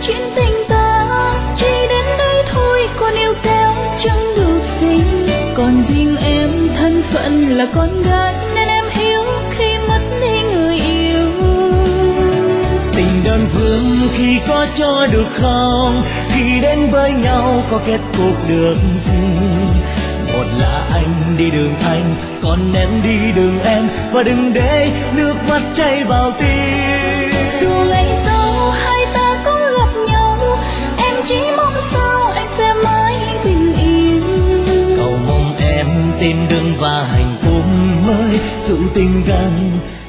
chuyện tình ta, chỉ đến đây thôi còn yêu kéo chẳng được gì. Còn riêng em thân phận là con gái nên em hiểu khi mất đi người yêu. Tình đơn phương khi có cho được không, khi đến với nhau có kết cục được gì. Một là anh đi đường anh, còn em đi đường em, và đừng để nước mắt chảy vào tim. Dù ngày sau hai ta có gặp nhau, em chỉ mong sao anh sẽ mãi bình yên. Cầu mong em tìm đường và hạnh phúc mới, dù tình gần